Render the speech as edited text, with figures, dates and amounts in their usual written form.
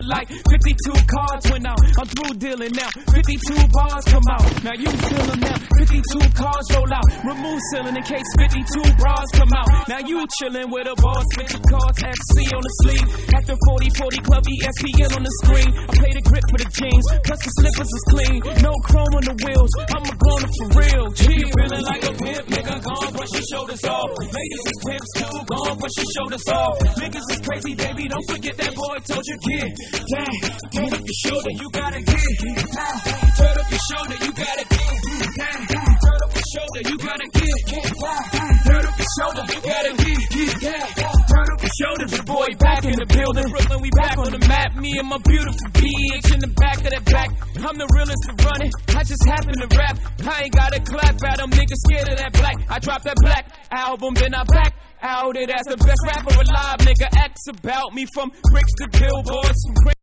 like 52 cards went out. I'm through dealing now. 52 bars come out. Now you feel them now. 52 cars roll out. Remove ceiling in case 52 bras come out. Now you chillin' with a boss. 50 cards FC on the sleeve. Actor 40 Club ESPN on the screen. I play the grip for the jeans. Plus the slippers is clean. No chrome on the wheels. I'm a goner for real. She feeling like a pimp, nigga. Gone, brush your shoulders off. Ladies is pimps too. Gone, brush your shoulders off. Niggas is crazy, baby. Don't forget that boy told you kid. Damn, turn up your shoulder, you gotta get. Turn up your shoulder, you gotta get. Turn up your shoulder, you gotta get. Turn up your shoulder, you gotta get. Turn up your shoulders, your boy back in the building. Brooklyn, we back on the map. Me and my beautiful bitch in the back of that back. I'm the realest to run it. I just happen to rap. I ain't gotta clap at them niggas scared of that black. I dropped that black album, then I back out it as the best rapper alive. Nigga, X about me from bricks to billboards.